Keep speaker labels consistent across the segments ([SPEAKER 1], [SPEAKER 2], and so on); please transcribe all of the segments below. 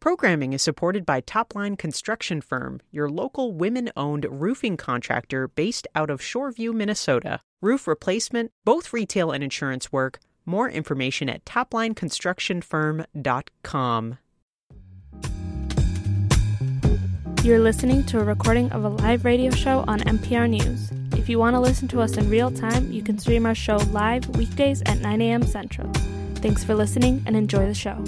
[SPEAKER 1] Programming is supported by Topline Construction Firm, your local women-owned roofing contractor based out of Shoreview, Minnesota. Roof replacement, both retail and insurance work. More information at toplineconstructionfirm.com.
[SPEAKER 2] You're listening to a recording of a live radio show on NPR News. If you want to listen to us in real time, you can stream our show live weekdays at 9 a.m. Central. Thanks for listening and enjoy the show.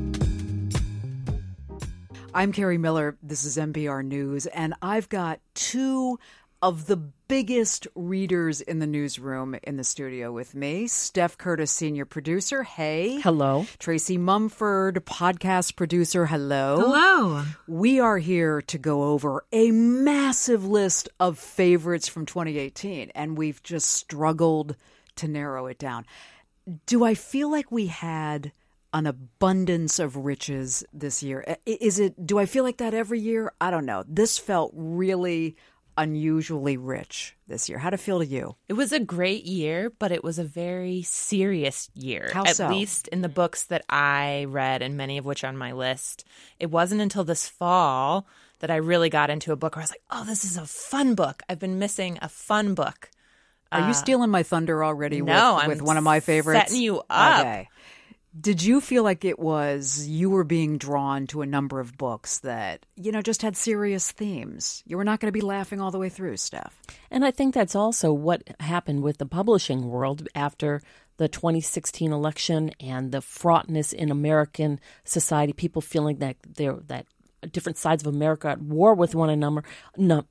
[SPEAKER 3] I'm Carrie Miller. This is NPR News, and I've got two of the biggest readers in the newsroom in the studio with me. Steph Curtis, senior producer. Hey.
[SPEAKER 4] Hello.
[SPEAKER 3] Tracy Mumford, podcast producer. Hello.
[SPEAKER 5] Hello.
[SPEAKER 3] We are here to go over a massive list of favorites from 2018, and we've just struggled to narrow it down. Do I feel like we had an abundance of riches this year? Do I feel like that every year? I don't know. This felt really unusually rich this year. How'd it feel to you?
[SPEAKER 5] It was a great year, but it was a very serious year.
[SPEAKER 3] How
[SPEAKER 5] At
[SPEAKER 3] so?
[SPEAKER 5] least in the books that I read, and many of which are on my list. It wasn't until this fall that I really got into a book where I was like, oh, this is a fun book. I've been missing a fun book.
[SPEAKER 3] Are you stealing my thunder already
[SPEAKER 5] No,
[SPEAKER 3] with
[SPEAKER 5] I'm
[SPEAKER 3] one of my favorites?
[SPEAKER 5] setting you up.
[SPEAKER 3] Okay. Did you feel like you were being drawn to a number of books that, just had serious themes? You were not going to be laughing all the way through, Steph.
[SPEAKER 4] And I think that's also what happened with the publishing world after the 2016 election and the fraughtness in American society, people feeling that that different sides of America at war with one another, right.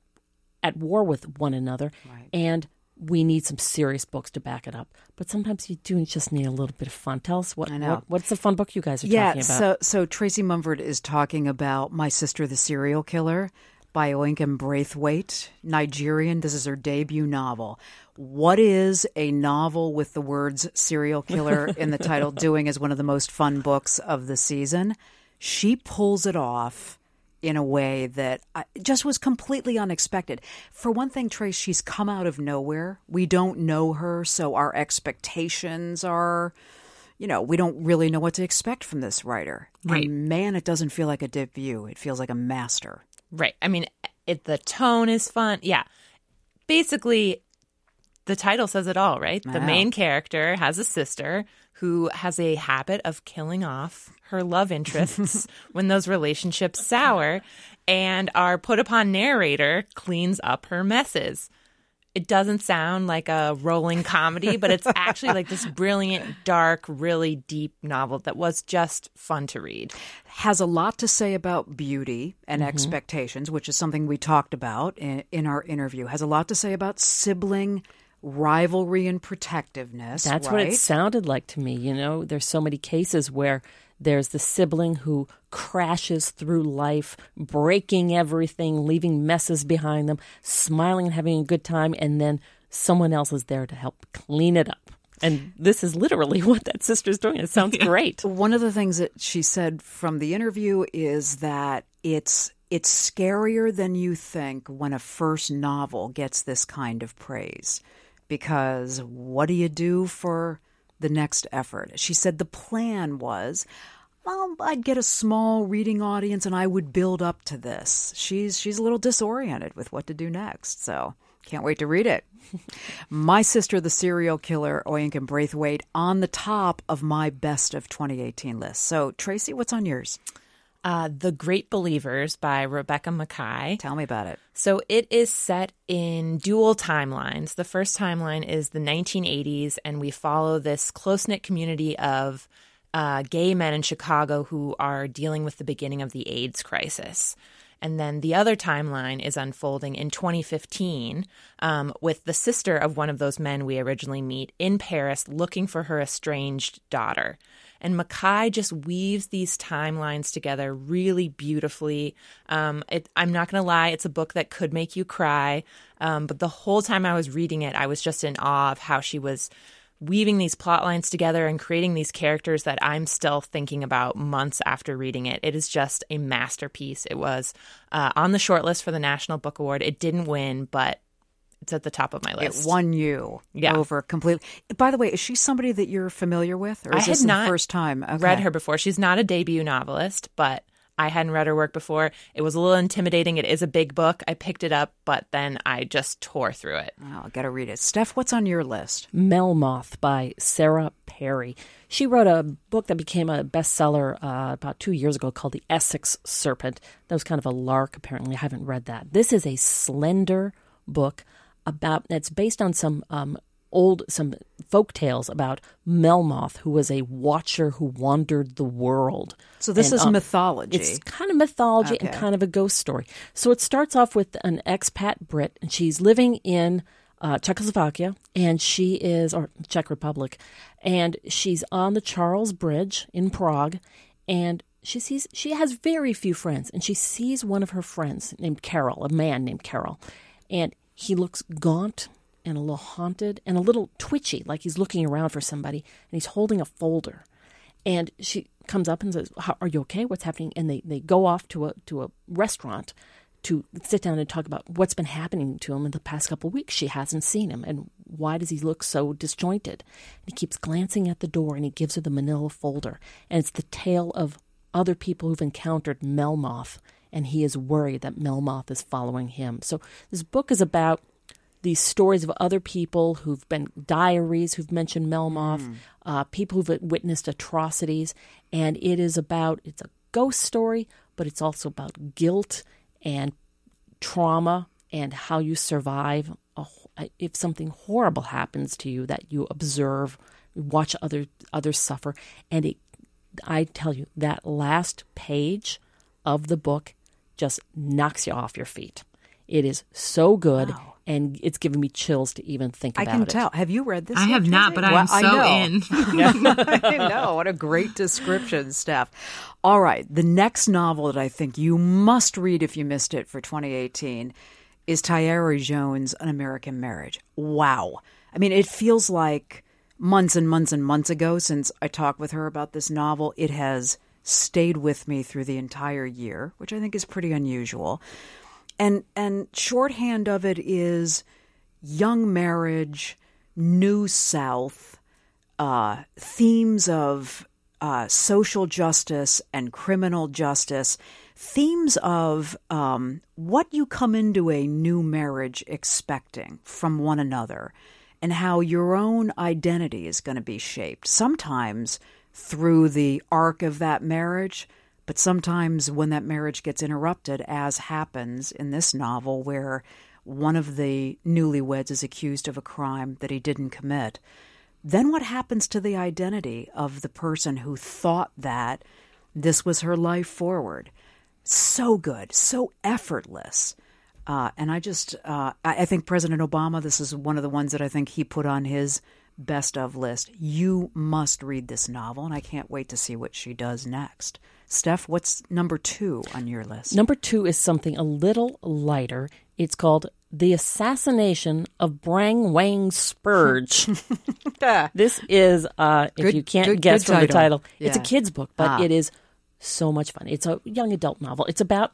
[SPEAKER 4] And we need some serious books to back it up. But sometimes you do just need a little bit of fun. Tell us what's the fun book you guys are talking about?
[SPEAKER 3] So Tracy Mumford is talking about My Sister the Serial Killer by Oyinkan Braithwaite, Nigerian. This is her debut novel. What is a novel with the words serial killer in the title doing as one of the most fun books of the season? She pulls it off in a way that just was completely unexpected. For one thing, Trace, she's come out of nowhere. We don't know her, so our expectations are, we don't really know what to expect from this writer.
[SPEAKER 5] Right.
[SPEAKER 3] And man, it doesn't feel like a debut. It feels like a master.
[SPEAKER 5] Right. I mean, the tone is fun. Yeah. Basically, the title says it all, right? The main character has a sister who has a habit of killing off her love interests when those relationships sour, and our put-upon narrator cleans up her messes. It doesn't sound like a rolling comedy, but it's actually like this brilliant, dark, really deep novel that was just fun to read.
[SPEAKER 3] Has a lot to say about beauty and expectations, which is something we talked about in our interview. Has a lot to say about sibling rivalry and protectiveness.
[SPEAKER 4] That's
[SPEAKER 3] right?
[SPEAKER 4] what it sounded like to me. There's so many cases where there's the sibling who crashes through life, breaking everything, leaving messes behind them, smiling and having a good time, and then someone else is there to help clean it up. And this is literally what that sister's doing. It sounds great.
[SPEAKER 3] One of the things that she said from the interview is that it's scarier than you think when a first novel gets this kind of praise. Because what do you do for the next effort? She said the plan was, I'd get a small reading audience and I would build up to this. She's a little disoriented with what to do next, so can't wait to read it. My Sister the Serial Killer, Oyinkan Braithwaite, on the top of my best of 2018 list. So, Tracy, what's on yours?
[SPEAKER 5] The Great Believers by Rebecca Makkai.
[SPEAKER 3] Tell me about it.
[SPEAKER 5] So it is set in dual timelines. The first timeline is the 1980s, and we follow this close-knit community of gay men in Chicago who are dealing with the beginning of the AIDS crisis. And then the other timeline is unfolding in 2015 with the sister of one of those men we originally meet in Paris looking for her estranged daughter. And Makkai just weaves these timelines together really beautifully. I'm not going to lie, it's a book that could make you cry. But the whole time I was reading it, I was just in awe of how she was weaving these plot lines together and creating these characters that I'm still thinking about months after reading it. It is just a masterpiece. It was on the shortlist for the National Book Award. It didn't win, but it's at the top of my list.
[SPEAKER 3] It won you over completely. By the way, is she somebody that you're familiar with? Or is this the first time?
[SPEAKER 5] Read her before. She's not a debut novelist, but I hadn't read her work before. It was a little intimidating. It is a big book. I picked it up, but then I just tore through it.
[SPEAKER 3] Oh, I got to read it. Steph, what's on your list?
[SPEAKER 4] Melmoth by Sarah Perry. She wrote a book that became a bestseller about 2 years ago called The Essex Serpent. That was kind of a lark, apparently. I haven't read that. This is a slender book it's based on some folk tales about Melmoth, who was a watcher who wandered the world.
[SPEAKER 3] So this is mythology.
[SPEAKER 4] It's kind of mythology and kind of a ghost story. So it starts off with an expat Brit, and she's living in Czechoslovakia, or Czech Republic, and she's on the Charles Bridge in Prague, and she has very few friends, and she sees one of her friends named Carol, a man named Carol, and he looks gaunt and a little haunted and a little twitchy, like he's looking around for somebody, and he's holding a folder. And she comes up and says, "Are you okay? What's happening?" And they go off to a restaurant to sit down and talk about what's been happening to him in the past couple of weeks. She hasn't seen him, and why does he look so disjointed? And he keeps glancing at the door, and he gives her the manila folder. And it's the tale of other people who've encountered Melmoth, and he is worried that Melmoth is following him. So this book is about these stories of other people who've been diaries, who've mentioned Melmoth, people who've witnessed atrocities. And it's a ghost story, but it's also about guilt and trauma and how you survive if something horrible happens to you that you observe, watch others suffer. And I tell you, that last page of the book just knocks you off your feet. It is so good, and it's giving me chills to even think about it.
[SPEAKER 3] I can tell. Have you read this?
[SPEAKER 5] I have not, but I am so in.
[SPEAKER 3] I know. What a great description, Steph. All right. The next novel that I think you must read if you missed it for 2018 is Tayari Jones' An American Marriage. Wow. I mean, it feels like months and months and months ago since I talked with her about this novel. It has stayed with me through the entire year, which I think is pretty unusual. And shorthand of it is young marriage, New South, themes of social justice and criminal justice, themes of what you come into a new marriage expecting from one another, and how your own identity is going to be shaped, sometimes through the arc of that marriage, but sometimes when that marriage gets interrupted, as happens in this novel where one of the newlyweds is accused of a crime that he didn't commit, then what happens to the identity of the person who thought that this was her life forward? So good, so effortless. And I think President Obama, this is one of the ones that I think he put on his best of list. You must read this novel, and I can't wait to see what she does next. Steph, what's number 2 on your list?
[SPEAKER 4] Number 2 is something a little lighter. It's called The Assassination of Brang Wang Spurge. This is, if you can't guess from the title, it's a kid's book, but it is so much fun. It's a young adult novel. It's about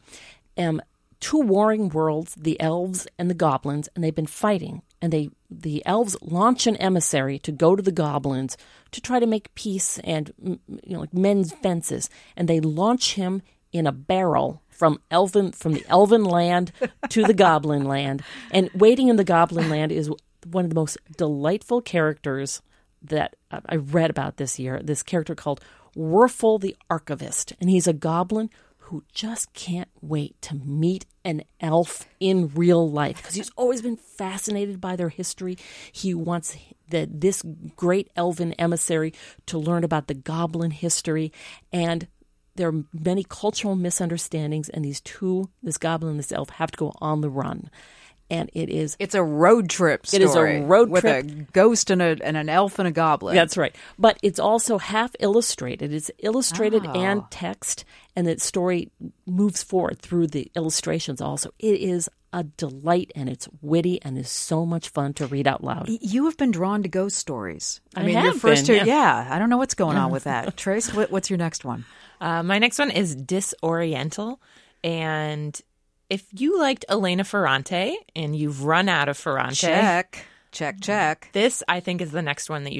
[SPEAKER 4] 2 warring worlds, the elves and the goblins, and they've been fighting. And the elves launch an emissary to go to the goblins to try to make peace and like mend fences. And they launch him in a barrel from the elven land to the goblin land. And waiting in the goblin land is one of the most delightful characters that I read about this year. This character called Werfel the Archivist, and he's a goblin who just can't wait to meet an elf in real life because he's always been fascinated by their history. He wants this great elven emissary to learn about the goblin history, and there are many cultural misunderstandings, and this goblin and this elf have to go on the run. And it's a road trip story.
[SPEAKER 3] It is a road trip with a
[SPEAKER 4] ghost
[SPEAKER 3] and an elf and a goblin.
[SPEAKER 4] That's right. But it's also half illustrated. It's illustrated and text, and the story moves forward through the illustrations also. It is a delight, and it's witty, and is so much fun to read out loud.
[SPEAKER 3] You have been drawn to ghost stories.
[SPEAKER 4] I mean, your first
[SPEAKER 3] two, I don't know what's going on with that. Trace, what's your next one?
[SPEAKER 5] My next one is Disoriental, and if you liked Elena Ferrante and you've run out of Ferrante,
[SPEAKER 3] check.
[SPEAKER 5] This, I think, is the next one that you should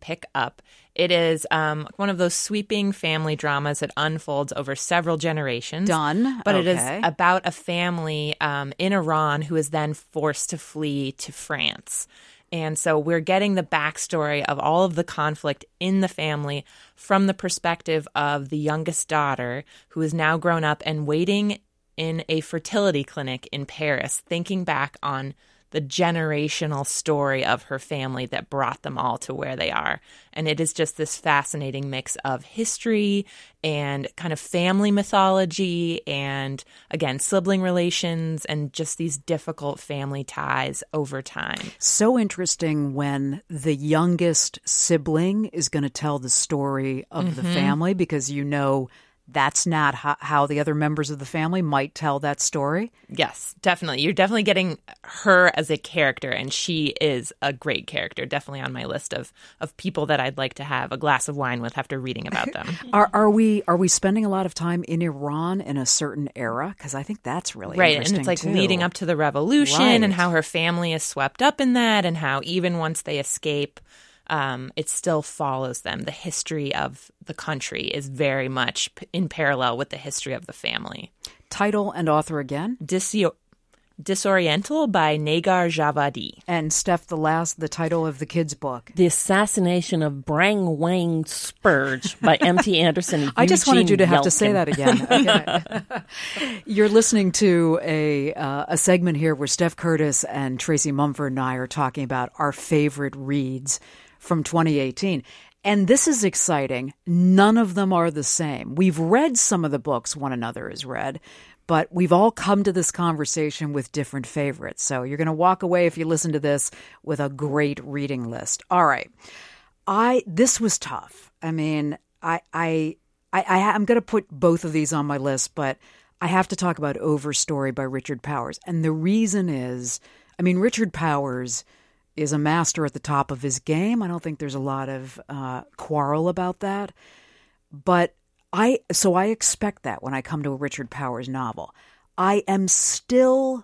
[SPEAKER 5] pick up. It is one of those sweeping family dramas that unfolds over several generations.
[SPEAKER 3] Done.
[SPEAKER 5] But
[SPEAKER 3] Okay.
[SPEAKER 5] it is about a family in Iran who is then forced to flee to France. And so we're getting the backstory of all of the conflict in the family from the perspective of the youngest daughter, who is now grown up and waiting in a fertility clinic in Paris, thinking back on the generational story of her family that brought them all to where they are. And it is just this fascinating mix of history and kind of family mythology and, again, sibling relations and just these difficult family ties over time.
[SPEAKER 3] So interesting when the youngest sibling is going to tell the story of the family, because you know that's not how the other members of the family might tell that story.
[SPEAKER 5] Yes, definitely. You're definitely getting her as a character, and she is a great character. Definitely on my list of people that I'd like to have a glass of wine with after reading about them.
[SPEAKER 3] Are we spending a lot of time in Iran in a certain era? Because I think that's really
[SPEAKER 5] right,
[SPEAKER 3] interesting,
[SPEAKER 5] and it's like
[SPEAKER 3] too.
[SPEAKER 5] leading up to the revolution
[SPEAKER 3] Right.
[SPEAKER 5] and how her family is swept up in that, and how even once they escape, it still follows them. The history of the country is very much in parallel with the history of the family.
[SPEAKER 3] Title and author again?
[SPEAKER 5] Disoriental by Nagar Javadi.
[SPEAKER 3] And Steph, the title of the kids' book.
[SPEAKER 4] The Assassination of Brang Wang Spurge by M.T. Anderson and
[SPEAKER 3] I just wanted you to have to say
[SPEAKER 4] Yelkin.
[SPEAKER 3] that again. Okay. You're listening to a segment here where Steph Curtis and Tracy Mumford and I are talking about our favorite reads from 2018. And this is exciting. None of them are the same. We've read some of the books one another has read, but we've all come to this conversation with different favorites. So you're going to walk away, if you listen to this, with a great reading list. All right. This was tough. I mean, I'm going to put both of these on my list, but I have to talk about Overstory by Richard Powers. And the reason is, I mean, Richard Powers is a master at the top of his game. I don't think there's a lot of quarrel about that. But I expect that when I come to a Richard Powers novel. I am still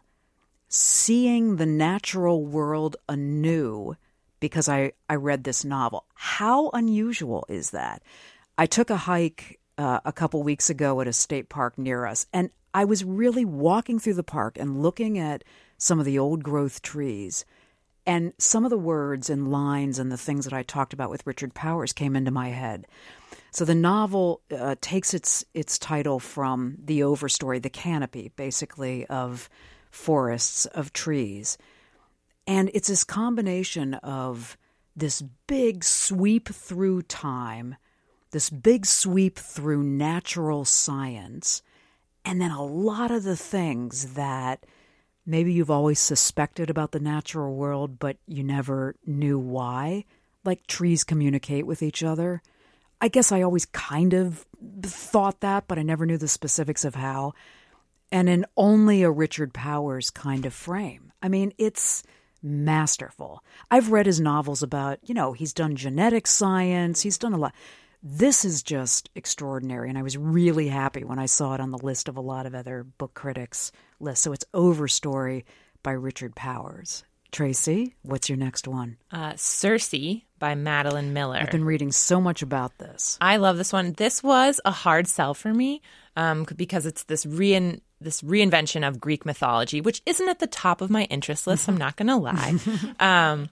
[SPEAKER 3] seeing the natural world anew because I read this novel. How unusual is that? I took a hike a couple weeks ago at a state park near us, and I was really walking through the park and looking at some of the old growth trees. And some of the words and lines and the things that I talked about with Richard Powers came into my head. So the novel takes its title from the overstory, the canopy, basically, of forests, of trees. And it's this combination of this big sweep through time, this big sweep through natural science, and then a lot of the things that maybe you've always suspected about the natural world, but you never knew why, like trees communicate with each other. I guess I always kind of thought that, but I never knew the specifics of how. And in only a Richard Powers kind of frame. I mean, it's masterful. I've read his novels about, he's done genetic science, he's done a lot. This is just extraordinary, and I was really happy when I saw it on the list of a lot of other book critics' lists. So it's Overstory by Richard Powers. Tracy, what's your next one?
[SPEAKER 5] Circe by Madeline Miller.
[SPEAKER 3] I've been reading so much about this.
[SPEAKER 5] I love this one. This was a hard sell for me because it's this reinvention of Greek mythology, which isn't at the top of my interest list. I'm not going to lie.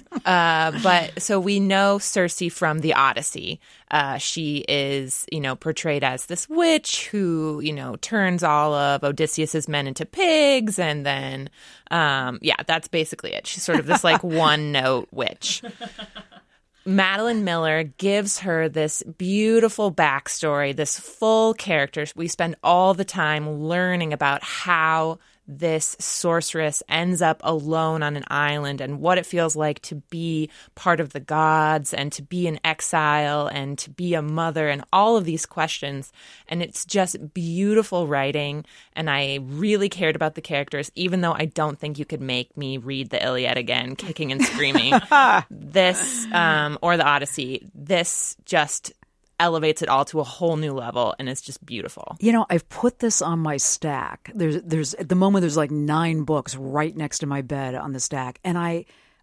[SPEAKER 5] But so we know Circe from the Odyssey. She is, portrayed as this witch who, turns all of Odysseus's men into pigs. And then, that's basically it. She's sort of this one-note witch. Madeline Miller gives her this beautiful backstory, this full character. We spend all the time learning about how this sorceress ends up alone on an island and what it feels like to be part of the gods and to be in exile and to be a mother and all of these questions. And it's just beautiful writing. And I really cared about the characters, even though I don't think you could make me read the Iliad again, kicking and screaming. This, or the Odyssey, this just elevates it all to a whole new level, and it's just beautiful.
[SPEAKER 3] I've put this on my stack. There's at the moment there's 9 books right next to my bed on the stack, and I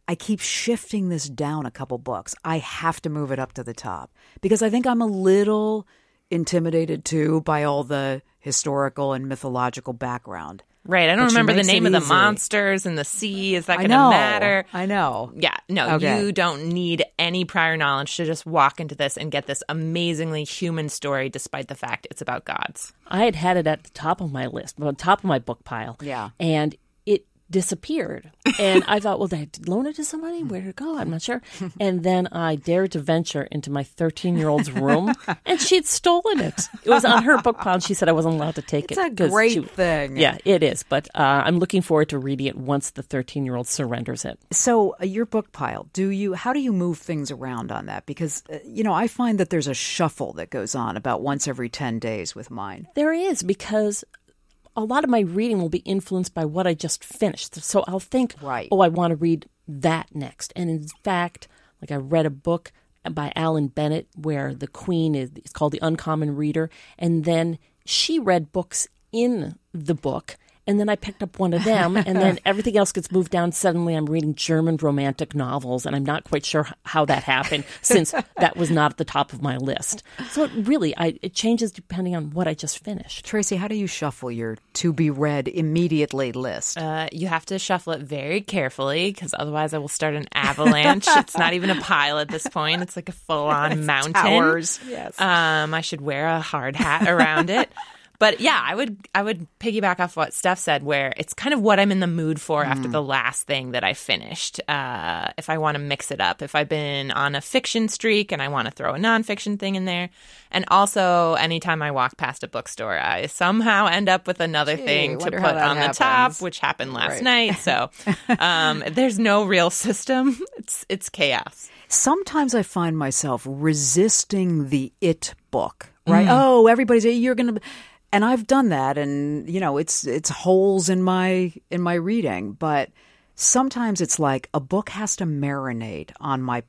[SPEAKER 3] I keep shifting this down a couple books. I have to move it up to the top because I think I'm a little intimidated too by all the historical and mythological background.
[SPEAKER 5] Right. I don't remember the name of the monsters in the sea. Is that going to matter?
[SPEAKER 3] I know.
[SPEAKER 5] Yeah. No,
[SPEAKER 3] Okay.
[SPEAKER 5] You don't need any prior knowledge to just walk into this and get this amazingly human story, despite the fact it's about gods.
[SPEAKER 4] I had it at the top of my list, on top of my book pile.
[SPEAKER 3] Yeah.
[SPEAKER 4] And it disappeared. And I thought, well, did I loan it to somebody? Where did it go? I'm not sure. And then I dared to venture into my 13-year-old's room, and she'd stolen it. It was on her book pile, and she said I wasn't allowed to take
[SPEAKER 3] It's
[SPEAKER 4] it.
[SPEAKER 3] a great thing.
[SPEAKER 4] Yeah, it is. But I'm looking forward to reading it once the 13-year-old surrenders it.
[SPEAKER 3] So your book pile, how do you move things around on that? Because, I find that there's a shuffle that goes on about once every 10 days with mine.
[SPEAKER 4] There is, because a lot of my reading will be influenced by what I just finished. So I'll think,
[SPEAKER 3] Right.
[SPEAKER 4] I want to read that next. And in fact, like I read a book by Alan Bennett where the queen it's called The Uncommon Reader. And then she read books in the book. And then I picked up one of them, and then everything else gets moved down. Suddenly I'm reading German romantic novels, and I'm not quite sure how that happened since that was not at the top of my list. So it changes depending on what I just finished.
[SPEAKER 3] Tracy, how do you shuffle your to-be-read immediately list?
[SPEAKER 5] You have to shuffle it very carefully because otherwise I will start an avalanche. It's not even a pile at this point. It's like a full-on mountain.
[SPEAKER 3] Towers. Yes.
[SPEAKER 5] I should wear a hard hat around it. But yeah, I would piggyback off what Steph said, where it's kind of what I'm in the mood for after the last thing that I finished. If I want to mix it up, if I've been on a fiction streak and I want to throw a nonfiction thing in there. And also, anytime I walk past a bookstore, I somehow end up with another thing to put on the top, which happened last night. So there's no real system. It's chaos.
[SPEAKER 3] Sometimes I find myself resisting the it book, right? Oh, you're going to... And I've done that, and it's holes in my reading. But sometimes it's like a book has to marinate on my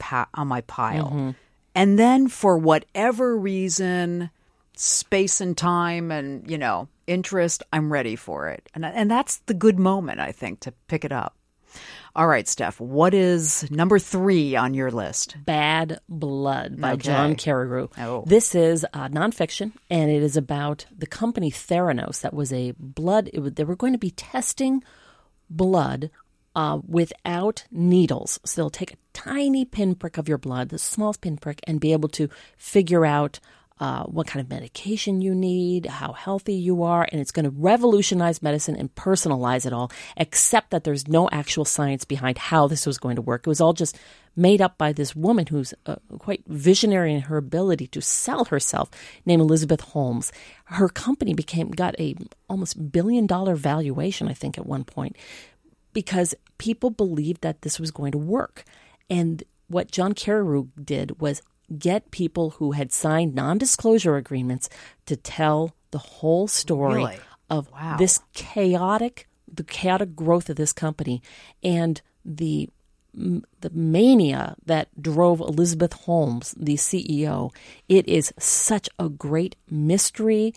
[SPEAKER 3] pile, and then for whatever reason, space and time, and interest, I'm ready for it, and that's the good moment, I think, to pick it up. All right, Steph, what is number 3 on your list?
[SPEAKER 4] Bad Blood by John Carreyrou.
[SPEAKER 3] Oh.
[SPEAKER 4] This is nonfiction, and it is about the company Theranos that was they were going to be testing blood without needles. So they'll take a tiny pinprick of your blood, the smallest pinprick, and be able to figure out what kind of medication you need, how healthy you are, and it's going to revolutionize medicine and personalize it all, except that there's no actual science behind how this was going to work. It was all just made up by this woman who's quite visionary in her ability to sell herself, named Elizabeth Holmes. Her company got a almost $1 billion valuation, I think, at one point, because people believed that this was going to work. And what John Carreyrou did was get people who had signed non-disclosure agreements to tell the whole story of the chaotic growth of this company and the mania that drove Elizabeth Holmes, the CEO. It is such a great mystery.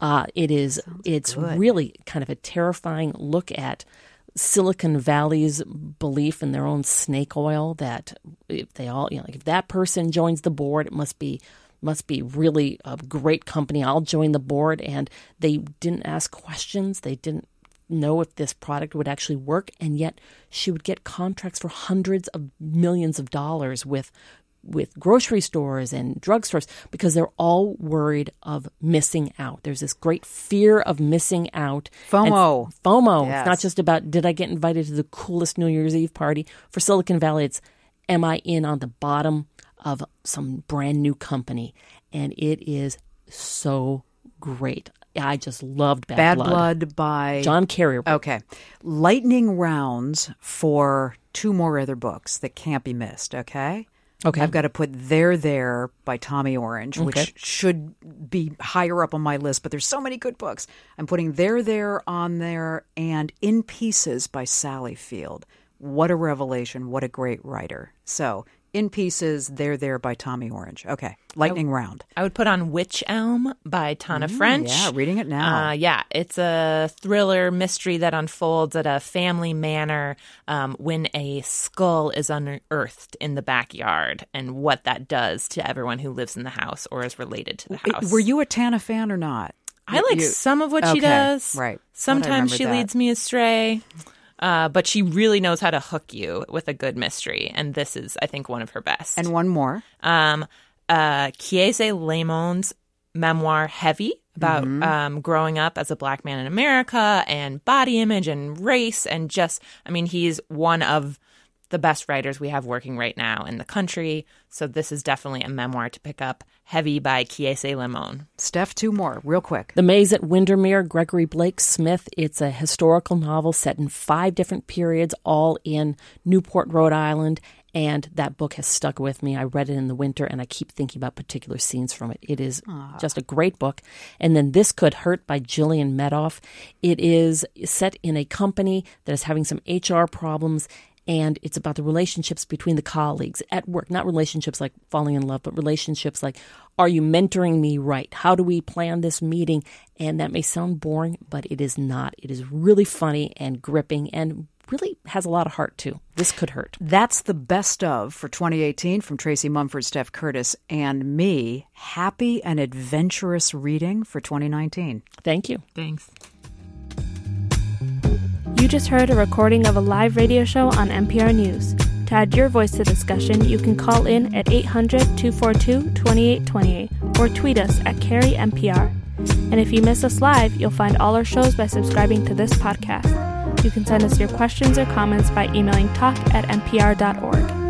[SPEAKER 4] It's really kind of a terrifying look at Silicon Valley's belief in their own snake oil, that if they all, if that person joins the board, it must be really a great company. I'll join the board. And they didn't ask questions. They didn't know if this product would actually work. And yet she would get contracts for hundreds of millions of dollars with grocery stores and drugstores because they're all worried of missing out. There's this great fear of missing out.
[SPEAKER 3] FOMO.
[SPEAKER 4] Yes. It's not just about, did I get invited to the coolest New Year's Eve party? For Silicon Valley, it's, am I in on the bottom of some brand new company? And it is so great. I just loved Bad
[SPEAKER 3] Blood by
[SPEAKER 4] John Carreyrou.
[SPEAKER 3] Okay. Lightning rounds for 2 more other books that can't be missed, okay?
[SPEAKER 4] Okay.
[SPEAKER 3] I've got to put There by Tommy Orange, which should be higher up on my list, but there's so many good books. I'm putting There on there, and In Pieces by Sally Field. What a revelation. What a great writer. So In Pieces, They're There by Tommy Orange. Okay. Lightning round.
[SPEAKER 5] I would put on Witch Elm by Tana French.
[SPEAKER 3] Yeah, reading it now.
[SPEAKER 5] It's a thriller mystery that unfolds at a family manor when a skull is unearthed in the backyard and what that does to everyone who lives in the house or is related to the house.
[SPEAKER 3] Were you a Tana fan or not?
[SPEAKER 5] I like some of what she does.
[SPEAKER 3] Right.
[SPEAKER 5] Sometimes she leads me astray. But she really knows how to hook you with a good mystery. And this is, I think, one of her best.
[SPEAKER 3] And one more.
[SPEAKER 5] Kiese Lemon's memoir, Heavy, about growing up as a Black man in America and body image and race. And just, I mean, he's one of the best writers we have working right now in the country. So this is definitely a memoir to pick up. Heavy by Kiese Lemon.
[SPEAKER 3] Steph, two more, real quick.
[SPEAKER 4] The Maze at Windermere, Gregory Blake Smith. It's a historical novel set in 5 different periods, all in Newport, Rhode Island. And that book has stuck with me. I read it in the winter, and I keep thinking about particular scenes from it. It is just a great book. And then This Could Hurt by Jillian Medoff. It is set in a company that is having some HR problems, and it's about the relationships between the colleagues at work. Not relationships like falling in love, but relationships like, are you mentoring me right? How do we plan this meeting? And that may sound boring, but it is not. It is really funny and gripping and really has a lot of heart, too. This Could Hurt.
[SPEAKER 3] That's the best of for 2018 from Tracy Mumford, Steph Curtis, and me. Happy and adventurous reading for 2019.
[SPEAKER 4] Thank you.
[SPEAKER 5] Thanks.
[SPEAKER 2] You just heard a recording of a live radio show on NPR News. To add your voice to the discussion, you can call in at 800-242-2828 or tweet us at CarrieNPR. And if you miss us live, you'll find all our shows by subscribing to this podcast. You can send us your questions or comments by emailing talk@npr.org.